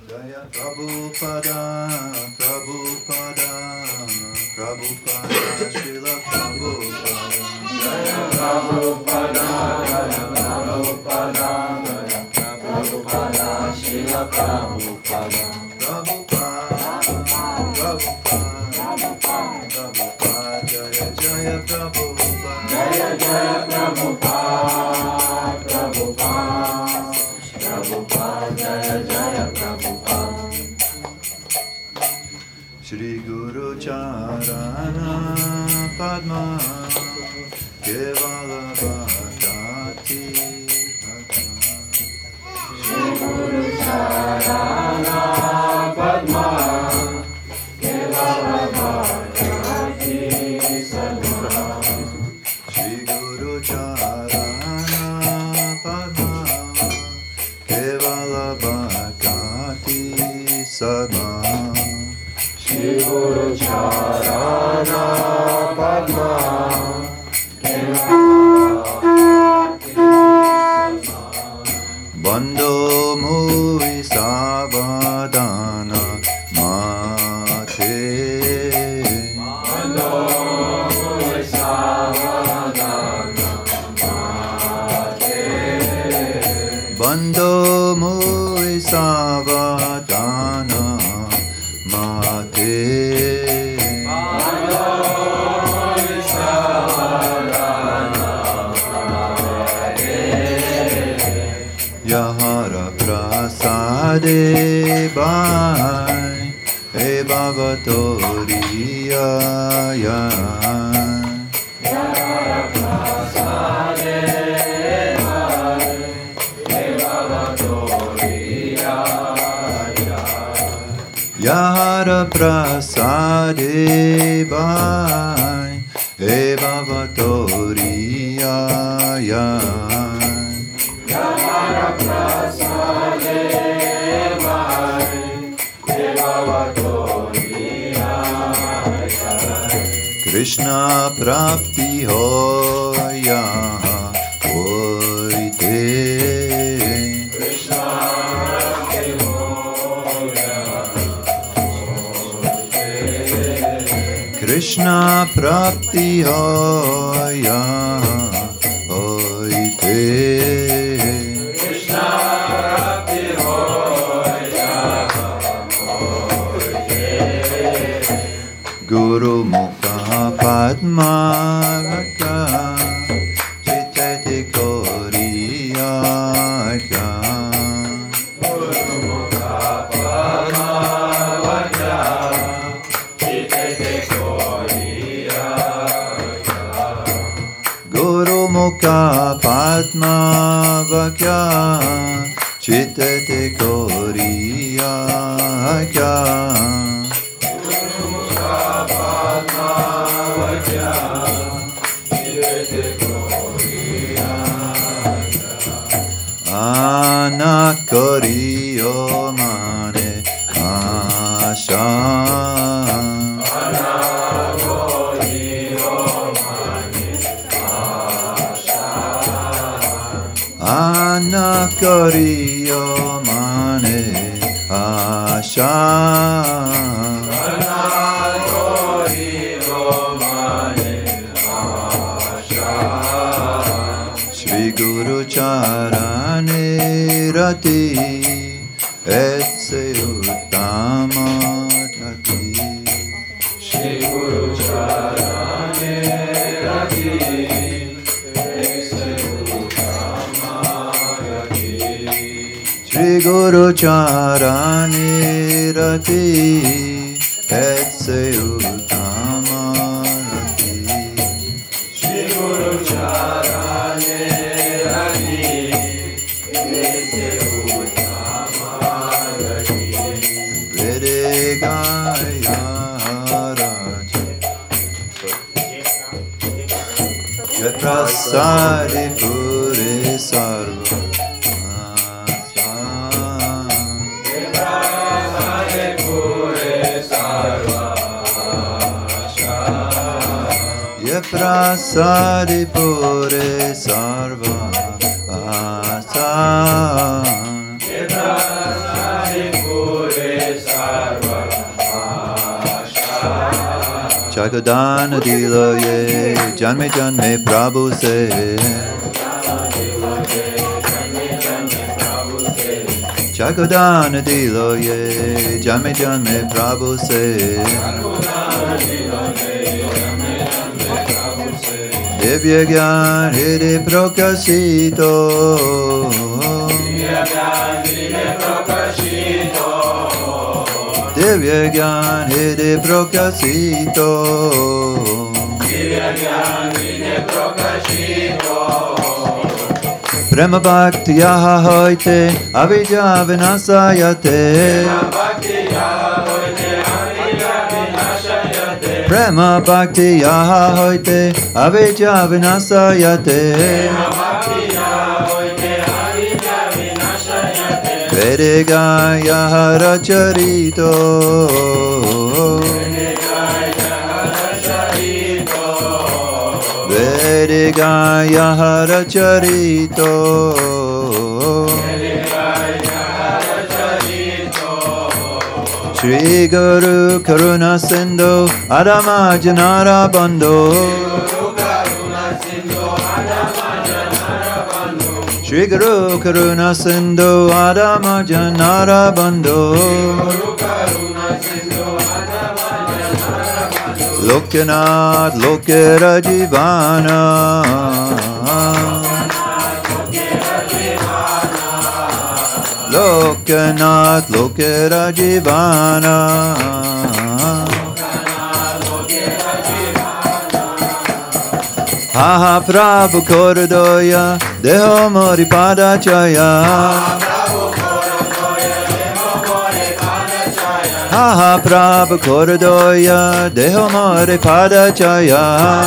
Jaya Prabhupada, Prabhupada, Prabhupada, Srila Prabhupada. Jaya Prabhupada, Jaya Prabhupada, Jaya Prabhupada, Srila Prabhupada. Prabhupada, Prabhupada, Prabhupada, Jaya Jaya Prabhupada. Jaya Jaya Prabhupada, Prabhupada, Prabhupada, Jaya Jaya Prabhupada. Shri Guru Charana Padma Kevala Bhakti Bhakta. Shri Guru Charana Padma Kevala Bhakti Sadma. Shri Guru Charana Padma Kevala Bhakti Sadma. Shri Guru Charana Padma Bando Mui Savadana Mate. Bando Mui Savadana Mate. Bando Mui Savadana Mate. Yahara Prasade Bhai E Bhavatoriya Yahara Prasade Bhai E Bhavatoriya Yahara Prasade Bhai E Bhavatoriya Yahara Prasade Bhai E Bhavatoriya. Krishna Prapti Hoya Hoite. Krishna Prapti Hoya Hoite. Krishna Prapti Hoya Hoite. Guru Mukha Padma Vakya Chitati Koriya. Guru Mukha Padma Vakya Chitati Koriya. Guru Mukha Padma Vakya Chitati Koriya. Anakoriyo mane asha. Anakoriyo mane asha. Anakoriyo mane asha. Shri Guru Charane Rati Etse Uttama Tati. Shri Guru Charane Rati Etse Uttama Tati. Shri Guru Charane Rati Etse Uttama Rati. Shri Guru Charane Prasadi Pure Sarva. Prasadi Pure Sarva. Ye Prasadi Pure Sarva. Ye Prasadi Pure Chagodana dilo ye, janme janme Prabhu se. Chagodana dilo ye, janme janme Prabhu se. Divya Gyan Hriday Prakashito. Divya Gyan Hriday Prakashito. Prema Bhakti Yaha Hoite Avidya Vinasayate. Prema Bhakti Yaha Hoite Avidya Vinasayate. Vedega Yaha Racharito. Vedega Yaha Racharito. Shri Guru Karuna Sindhu Adama Janara Bandhu. Shri Guru Karuna Sindhu Adama Janara Bandhu. Lokanath Lokera Jivana. Lokanath Lokera Jivana. Haha Prabhu Korodoya Deho Mori Padachaya. Haha Prabhu Korodoya Deho Mori Padachaya.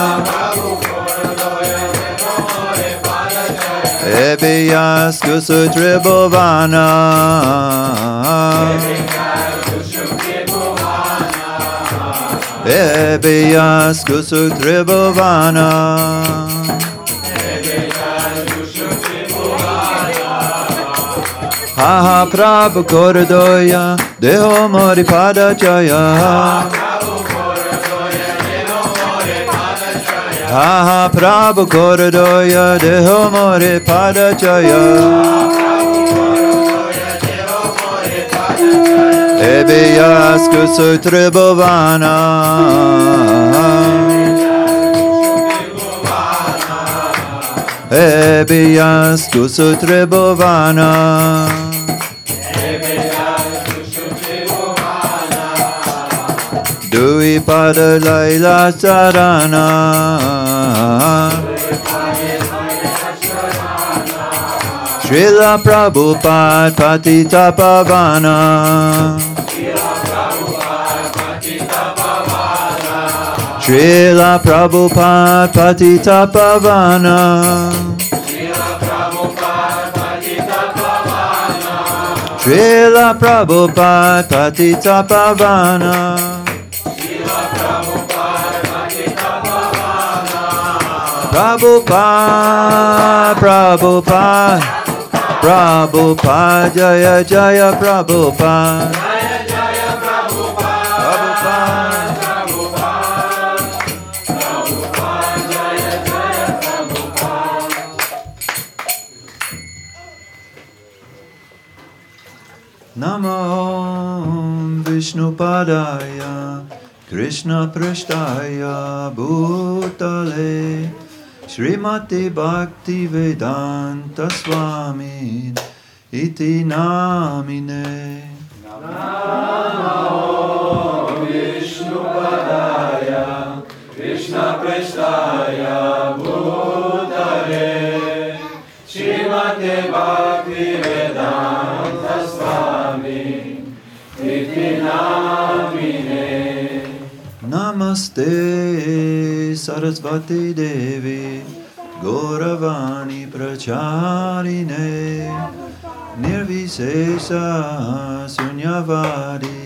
Ebiyas Kusutre Bhavana. Ebiyas Kusutre Bhavana. Haha Prabhu Korodoya Deho Mori Padachaya. Haha Prabhu Korodoya Deho Mori Padachaya. Ebiyas Kusutre Bhavana. Ebiyas Kusutre Bhavana. Dui Pada Laila Sarana. Srila Prabhupada Patita Pavana. Srila Prabhupada Patita Pavana. Srila Prabhupada Patita Pavana. Prabhupada, Prabhupada, Prabhupada, Jaya Jaya Prabhupada. Namo Vishnupadaya Krishna Prasthaya Bhutale Srimati Bhakti Vedanta Swami Iti Namine. Namo Vishnupadaya Krishna Prasthaya Bhutale Srimati Bhakti Vedanta Swami Iti Namine. Namaste Sarasvati Devi Gauravani Pracharine Nirvisesa Sunyavadi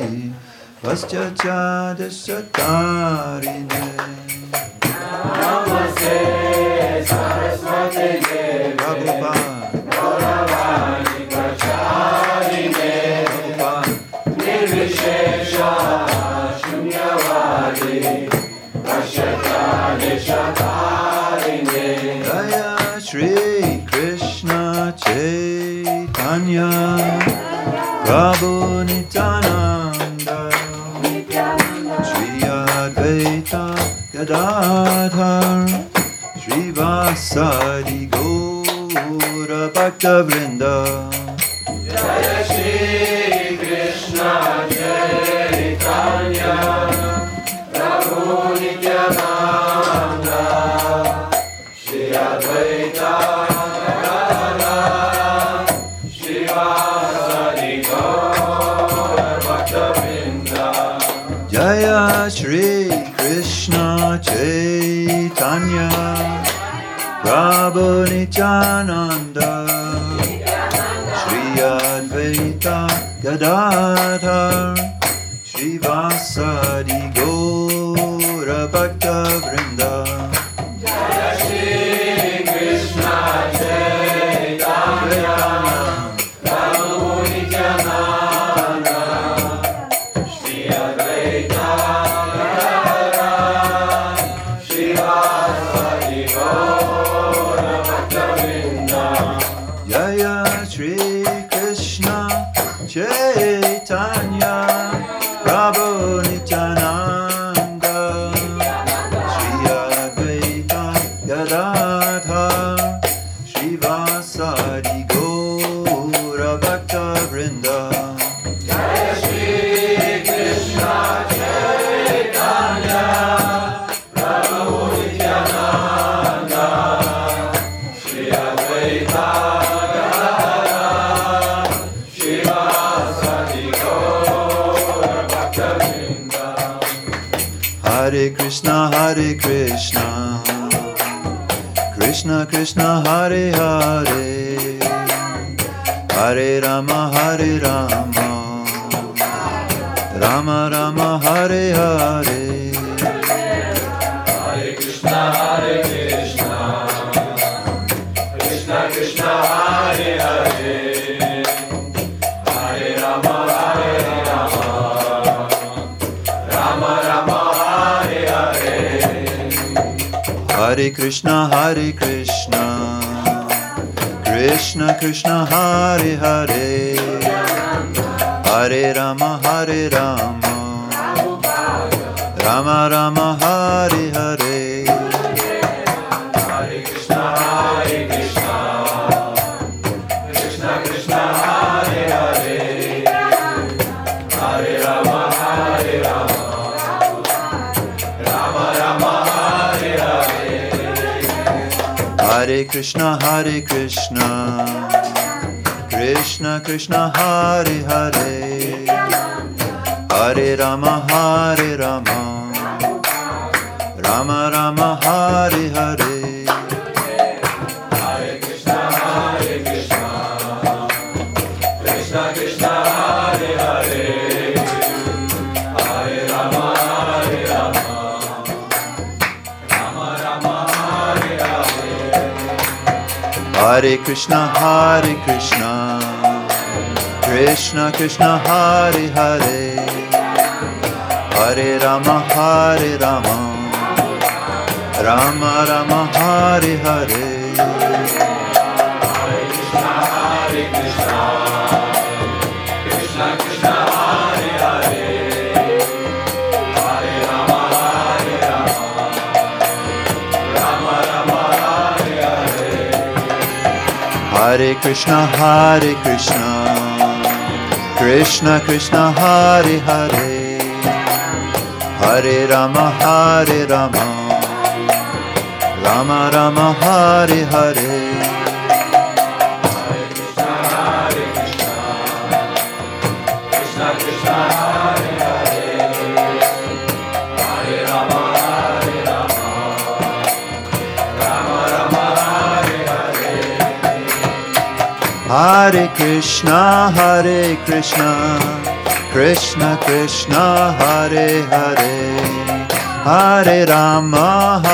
Paschachadashatarine. Namaste Sarasvati Devi Gauravani Pracharine Nirvishesha Shunyavadi Prabhu Nityananda, Shri Advaita Gadadhar, Shri Vasadi Gaura Bhakta Vrinda. Jaya Shri Krishna Chaitanya Prabhu Nityananda Shri Advaita Gadadhar Shri Vasadi Gaura Bhakta Vrinda. Jaya Shri Krishna Chaitanya Prabhu Nityananda Shri Advaita Gadadhar Shri Vasadi Gaura Bhakta Vrinda. Jaya Shri Krishna Chaitanya Prabhu Nityananda Shri Advaita Gadadhar Shri Vasadi Gaura Bhakta Vrinda. Jaya Shri Krishna Chaitanya Prabhu Nityananda Shri Advaita Gadadhar Shri Vasadi Gaura Bhakta Vrinda. Jaya Shri Krishna Chaitanya Prabhu Nityananda Shri Advaita Gadadhar Shri Vasadi Gaura Bhakta Vrinda. Hare Krishna, Krishna Krishna, Hare Hare, Hare Rama, Rama Rama, Hare Hare. Hare Krishna, Krishna Krishna, Hare Hare, Hare Rama, Rama Rama, Hare Hare. Hare Krishna, Krishna Krishna, Hare Hare, Hare Rama, Rama Rama, Hare Hare. Hare Krishna, Krishna Krishna, Hare Hare, Hare Rama, Rama Rama, Hare Hare. Hare Krishna, Krishna Krishna, Hare Hare, Hare Rama, Rama Rama, Hare Hare. Hare Krishna, Krishna Krishna, Hare Hare, Hare Rama, Rama Rama, Hare Hare. Hare Krishna, Krishna Krishna, Hare Hare, Hare Rama, Rama Rama, Hare Hare. Hare Krishna, Krishna Krishna, Hare Hare, Hare Rama, Rama Rama, Hare Hare. Hare Krishna, Krishna Krishna, Hare Hare, Hare Rama, Rama Rama, Hare Hare. Krishna Krishna, Hare Hare, Hare Rama, Rama Rama, Hare Hare. Hare Krishna, Krishna Krishna, Hare Hare, Hare Rama,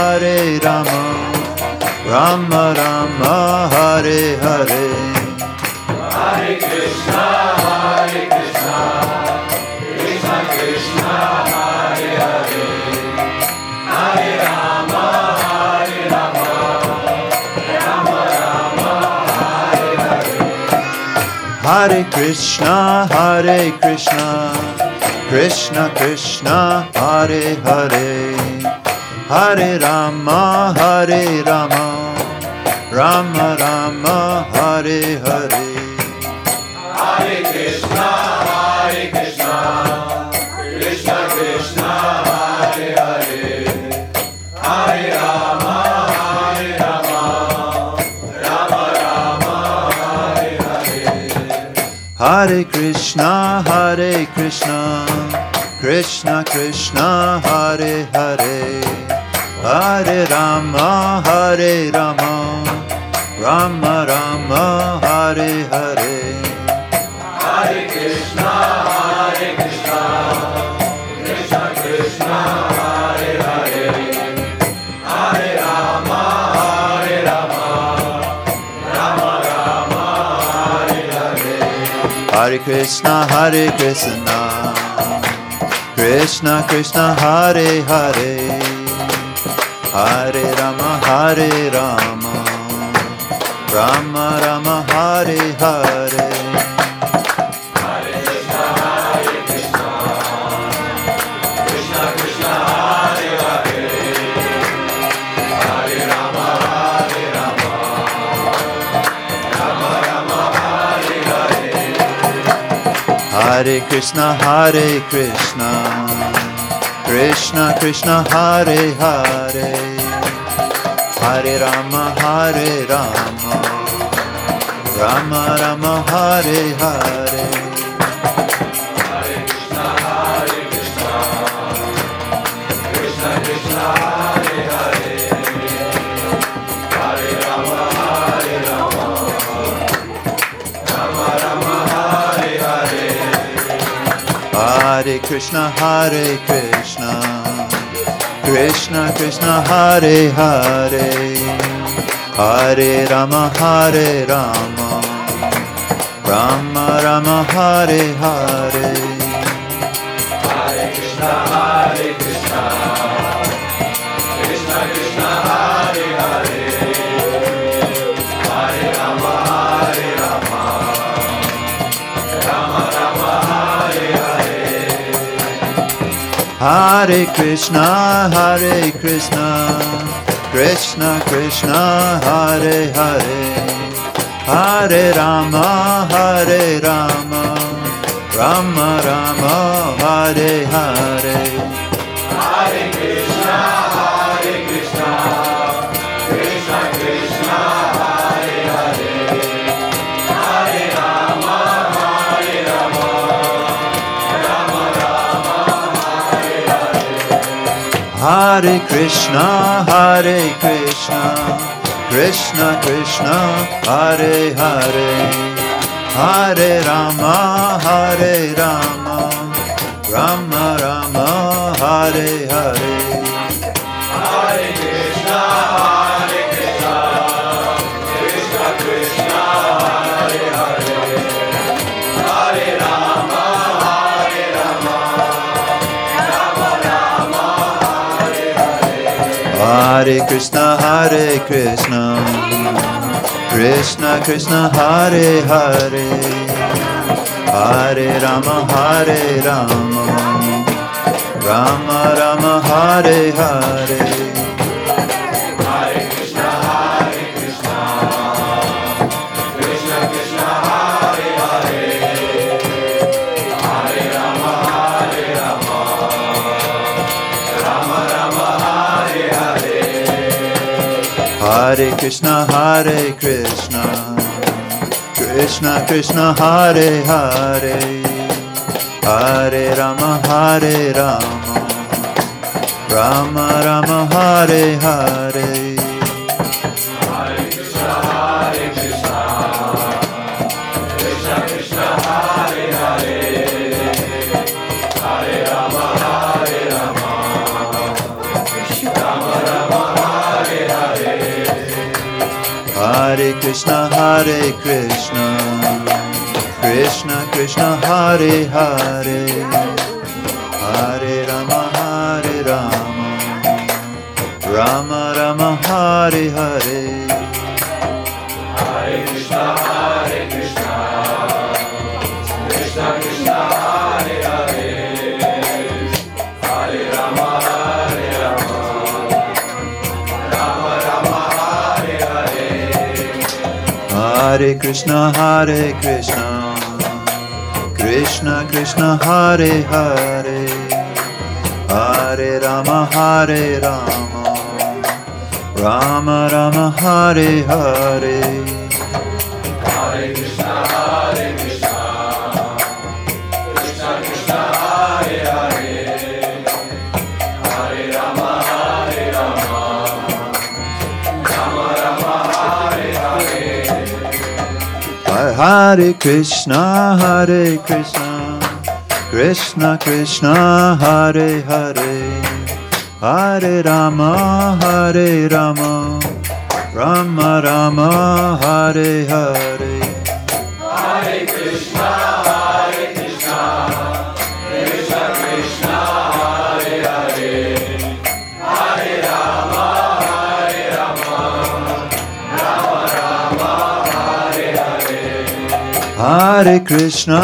Rama Rama, Hare Hare. Hare Krishna, Krishna Krishna, Hare Hare, Hare Rama, Rama Rama, Hare Hare. Hare Krishna, Krishna Krishna, Hare Hare, Hare Rama, Rama Rama, Hare Hare. Hare Krishna, Krishna Krishna, Hare Hare, Hare Rama, Rama Rama, Hare Hare. Hare Krishna, Krishna Krishna, Hare Hare, Hare Rama, Rama Rama, Hare Hare. Hare Krishna, Krishna Krishna, Hare Hare, Hare Rama, Rama Rama, Hare Hare. Hare Krishna, Krishna Krishna, Hare Hare, Hare Rama, Rama Rama, Hare Hare. Hare Krishna, Krishna Krishna, Hare Hare, Hare Rama, Rama Rama, Hare Hare. Hare Krishna, Krishna Krishna, Hare Hare, Hare Rama, Rama Rama, Hare Hare. Hare Krishna, Krishna Krishna, Hare Hare, Hare Rama, Rama Rama, Hare Hare. Hare Krishna, Krishna Krishna, Hare Hare, Hare Rama, Rama Rama, Hare Hare. Hare Krishna, Krishna Krishna, Hare Hare, Hare Rama, Rama Rama, Hare Hare. Hare Krishna, Krishna Krishna, Hare Hare, Hare Rama, Rama Rama, Hare Hare. Hare Krishna, Krishna Krishna, Hare Hare, Hare Rama, Rama Rama, Hare Hare. Hare Krishna, Krishna Krishna, Hare Hare, Hare Rama, Rama Rama, Hare Hare. Hare Krishna, Krishna Krishna, Hare Hare, Hare Rama, Rama Rama, Hare Hare. Hare Krishna, Krishna Krishna, Hare Hare, Hare Rama, Rama Rama, Hare Hare. Hare Krishna, Krishna Krishna, Hare Hare, Hare Rama, Rama Rama, Hare Hare. Hare Krishna, Krishna Krishna, Hare Hare, Hare Rama, Rama Rama, Hare Hare. Hare Krishna, Hare Krishna, Krishna Krishna, Hare Hare, Hare Rama, Rama Rama, Hare Hare. Hare Krishna, Krishna Krishna, Hare Hare, Hare Rama, Rama Rama, Hare Hare. Hare Krishna, Krishna Krishna, Hare Hare, Hare Rama, Rama Rama, Hare Hare. Hare Krishna, Krishna Krishna, Hare Hare, Hare Rama, Rama Rama, Hare Hare. Hare Krishna,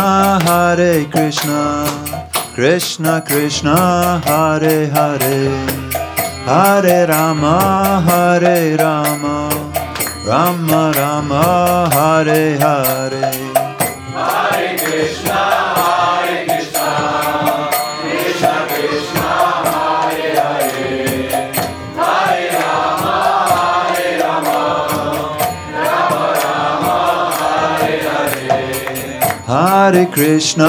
Krishna Krishna, Hare Hare, Hare Rama, Rama Rama, Hare Hare. Hare Krishna, Krishna Krishna, Hare Hare, Hare Rama, Rama Rama, Hare Hare. Hare Krishna,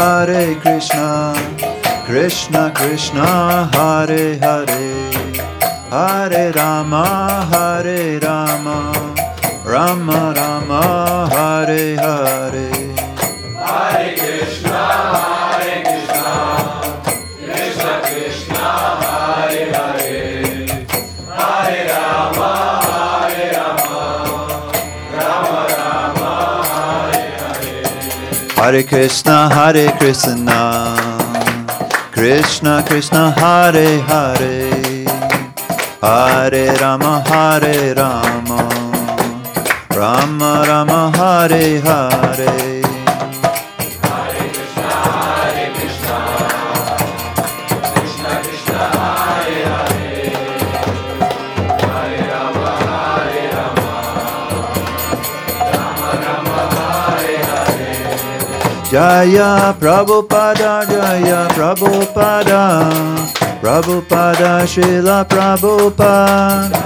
Krishna Krishna, Hare Hare, Hare Rama, Rama Rama, Hare Hare. Hare Krishna, Krishna Krishna, Hare Hare, Hare Rama, Rama Rama, Hare Hare. Hare Krishna, Krishna Krishna, Hare Hare, Hare Rama, Rama Rama, Hare Hare. Hare Krishna, Krishna Krishna, Hare Hare, Hare Rama, Rama Rama, Hare Hare. Jaya Prabhupada, Prabhupada, Srila Prabhupada.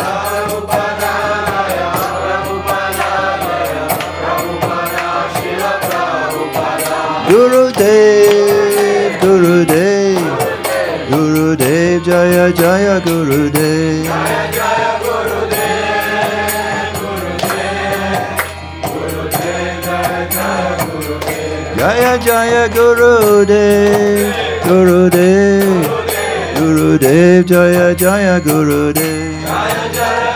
Gurudev, Jaya Jaya Gurudev. Jaya Jaya Gurudev, Gurudev, Jaya Jaya Gurudev.